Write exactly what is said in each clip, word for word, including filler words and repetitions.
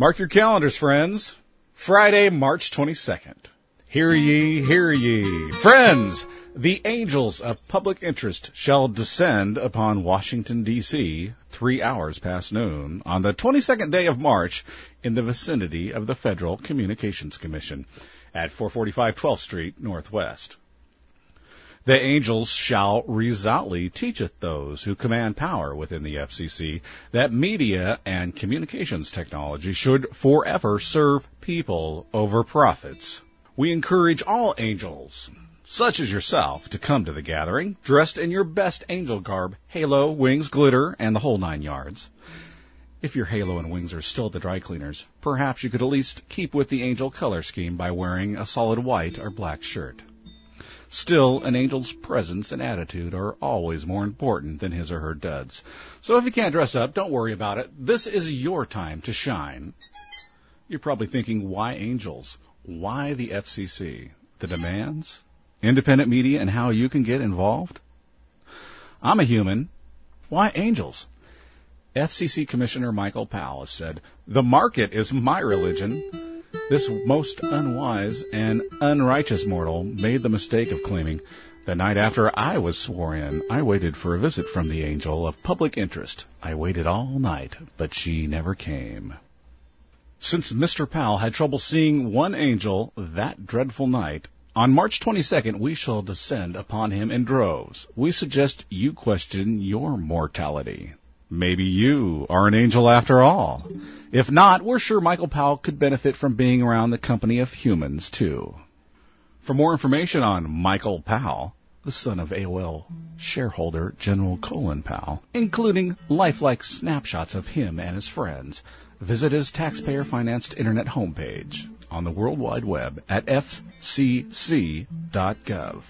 Mark your calendars, friends. Friday, March twenty-second. Hear ye, hear ye. Friends, the angels of public interest shall descend upon Washington, D C, three hours past noon, on the twenty-second day of March, in the vicinity of the Federal Communications Commission at four forty-five twelfth Street Northwest. The angels shall resolutely teacheth those who command power within the F C C that media and communications technology should forever serve people over profits. We encourage all angels, such as yourself, to come to the gathering, dressed in your best angel garb, halo, wings, glitter, and the whole nine yards. If your halo and wings are still at the dry cleaners, perhaps you could at least keep with the angel color scheme by wearing a solid white or black shirt. Still, an angel's presence and attitude are always more important than his or her duds. So if you can't dress up, don't worry about it. This is your time to shine. You're probably thinking, why angels? Why the F C C? The demands? Independent media and how you can get involved? I'm a human. Why angels? F C C Commissioner Michael Powell has said, "The market is my religion." This most unwise and unrighteous mortal made the mistake of claiming, "The night after I was sworn in, I waited for a visit from the angel of public interest. I waited all night, but she never came." Since Mister Powell had trouble seeing one angel that dreadful night, on March twenty-second we shall descend upon him in droves. We suggest you question your mortality. Maybe you are an angel after all. If not, we're sure Michael Powell could benefit from being around the company of humans, too. For more information on Michael Powell, the son of A O L shareholder General Colin Powell, including lifelike snapshots of him and his friends, visit his taxpayer-financed internet homepage on the World Wide Web at f c c dot gov.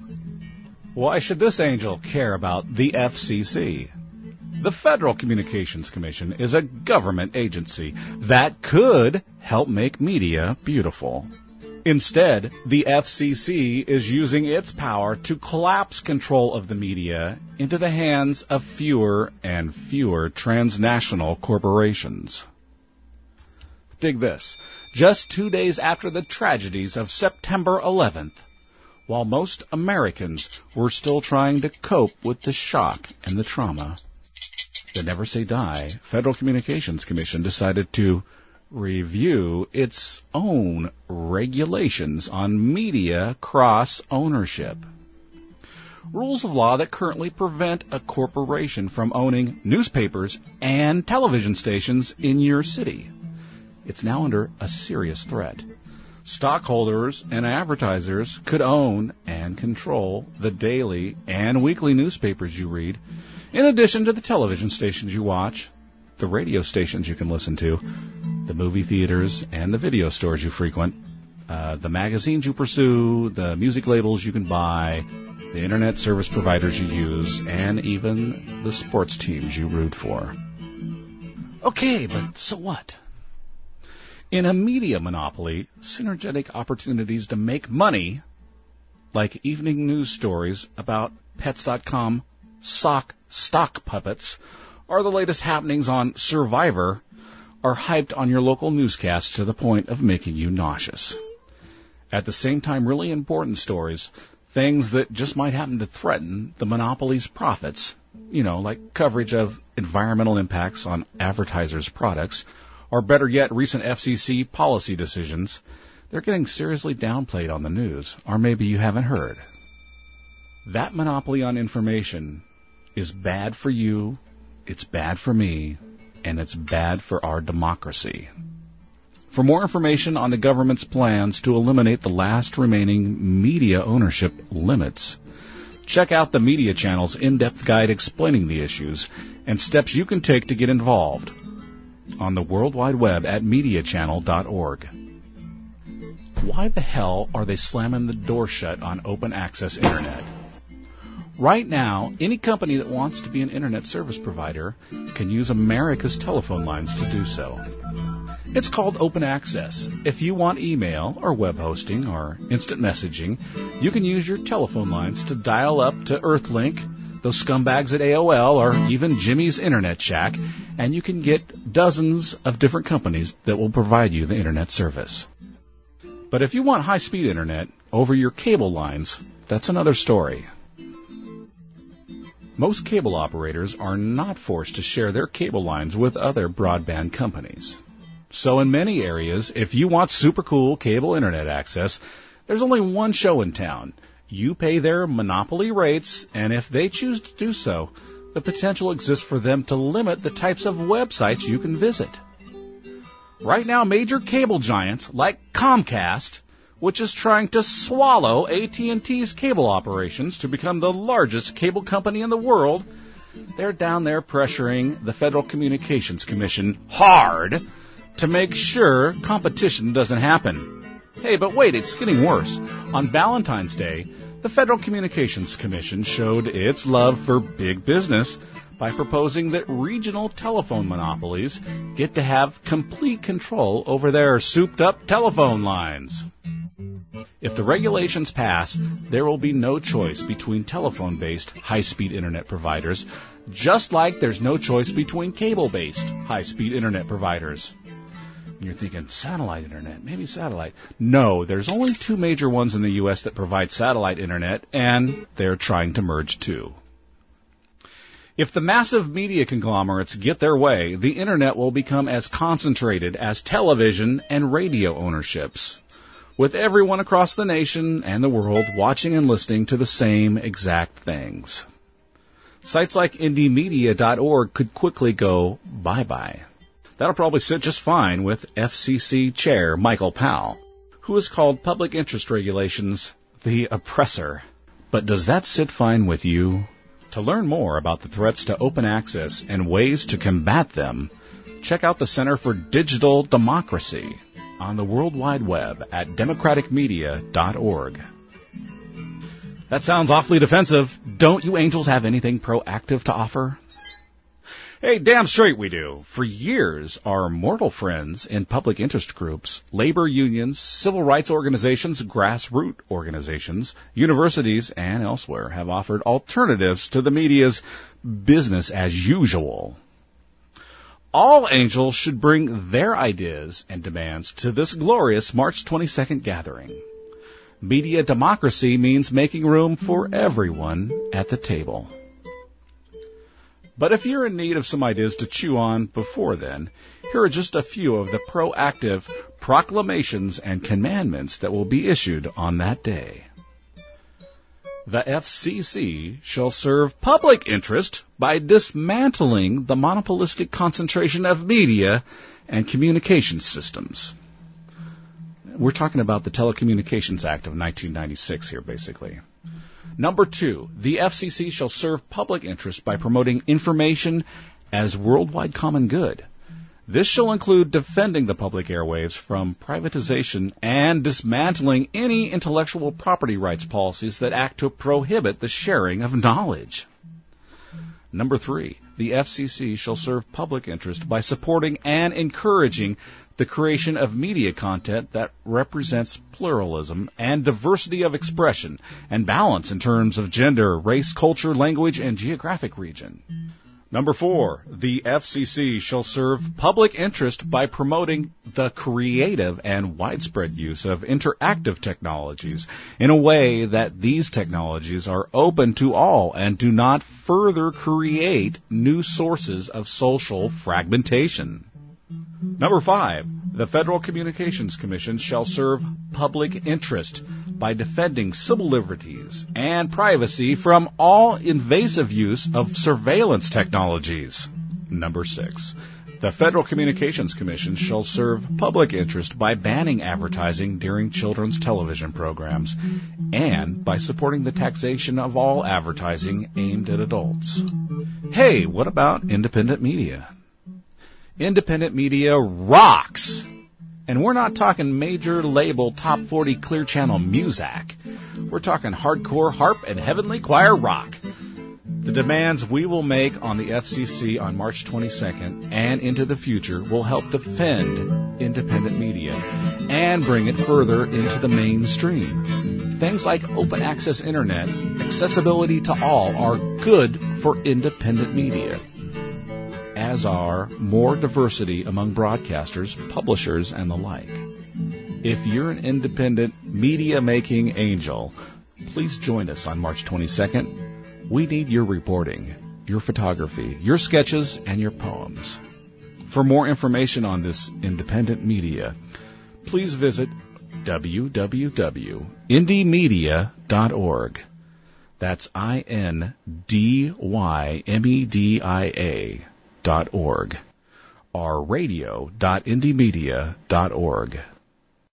Why should this angel care about the F C C? The Federal Communications Commission is a government agency that could help make media beautiful. Instead, the F C C is using its power to collapse control of the media into the hands of fewer and fewer transnational corporations. Dig this. Just two days after the tragedies of September eleventh, while most Americans were still trying to cope with the shock and the trauma, the Never Say Die Federal Communications Commission decided to review its own regulations on media cross-ownership. Rules of law that currently prevent a corporation from owning newspapers and television stations in your city. It's now under a serious threat. Stockholders and advertisers could own and control the daily and weekly newspapers you read, in addition to the television stations you watch, the radio stations you can listen to, the movie theaters and the video stores you frequent, uh, the magazines you pursue, the music labels you can buy, the internet service providers you use, and even the sports teams you root for. Okay, but so what? In a media monopoly, synergetic opportunities to make money, like evening news stories about pets dot com sock stock puppets, or the latest happenings on Survivor, are hyped on your local newscasts to the point of making you nauseous. At the same time, really important stories, things that just might happen to threaten the monopoly's profits, you know, like coverage of environmental impacts on advertisers' products, or better yet, recent F C C policy decisions, they're getting seriously downplayed on the news, or maybe you haven't heard. That monopoly on information is bad for you, it's bad for me, and it's bad for our democracy. For more information on the government's plans to eliminate the last remaining media ownership limits, check out the Media Channel's in-depth guide explaining the issues and steps you can take to get involved on the World Wide Web at media channel dot org. Why the hell are they slamming the door shut on open access internet? Right now, any company that wants to be an internet service provider can use America's telephone lines to do so. It's called open access. If you want email or web hosting or instant messaging, you can use your telephone lines to dial up to Earthlink, those scumbags at A O L or even Jimmy's Internet Shack, and you can get dozens of different companies that will provide you the internet service. But if you want high-speed internet over your cable lines, that's another story. Most cable operators are not forced to share their cable lines with other broadband companies. So in many areas, if you want super cool cable internet access, there's only one show in town. You pay their monopoly rates, and if they choose to do so, the potential exists for them to limit the types of websites you can visit. Right now, major cable giants like Comcast, which is trying to swallow A T and T's cable operations to become the largest cable company in the world, they're down there pressuring the Federal Communications Commission hard to make sure competition doesn't happen. Hey, but wait, it's getting worse. On Valentine's Day, the Federal Communications Commission showed its love for big business by proposing that regional telephone monopolies get to have complete control over their souped-up telephone lines. If the regulations pass, there will be no choice between telephone-based high-speed internet providers, just like there's no choice between cable-based high-speed internet providers. And you're thinking, satellite internet, maybe satellite. No, there's only two major ones in the U S that provide satellite internet, and they're trying to merge too. If the massive media conglomerates get their way, the internet will become as concentrated as television and radio ownerships, with everyone across the nation and the world watching and listening to the same exact things. Sites like indie media dot org could quickly go bye-bye. That'll probably sit just fine with F C C Chair Michael Powell, who has called public interest regulations the oppressor. But does that sit fine with you? To learn more about the threats to open access and ways to combat them, check out the Center for Digital Democracy on the World Wide Web at democratic media dot org. That sounds awfully defensive. Don't you angels have anything proactive to offer? Hey, damn straight we do. For years, our mortal friends in public interest groups, labor unions, civil rights organizations, grassroots organizations, universities, and elsewhere have offered alternatives to the media's business as usual. All angels should bring their ideas and demands to this glorious March twenty-second gathering. Media democracy means making room for everyone at the table. But if you're in need of some ideas to chew on before then, here are just a few of the proactive proclamations and commandments that will be issued on that day. The F C C shall serve public interest by dismantling the monopolistic concentration of media and communications systems. We're talking about the Telecommunications Act of nineteen ninety-six here, basically. Number two, the F C C shall serve public interest by promoting information as worldwide common good. This shall include defending the public airwaves from privatization and dismantling any intellectual property rights policies that act to prohibit the sharing of knowledge. Number three, the F C C shall serve public interest by supporting and encouraging the creation of media content that represents pluralism and diversity of expression and balance in terms of gender, race, culture, language, and geographic region. Number four, the F C C shall serve public interest by promoting the creative and widespread use of interactive technologies in a way that these technologies are open to all and do not further create new sources of social fragmentation. Number five, the Federal Communications Commission shall serve public interest by defending civil liberties and privacy from all invasive use of surveillance technologies. Number six, the Federal Communications Commission shall serve public interest by banning advertising during children's television programs and by supporting the taxation of all advertising aimed at adults. Hey, what about independent media? Independent media rocks. And we're not talking major label top forty clear channel music. We're talking hardcore harp and heavenly choir rock. The demands we will make on the F C C on March twenty-second and into the future will help defend independent media and bring it further into the mainstream. Things like open access internet, accessibility to all are good for independent media, as are more diversity among broadcasters, publishers, and the like. If you're an independent media-making angel, please join us on March twenty-second. We need your reporting, your photography, your sketches, and your poems. For more information on this independent media, please visit w w w dot indie media dot org. That's I N D Y M E D I A dot org. Or radio dot indie media dot org.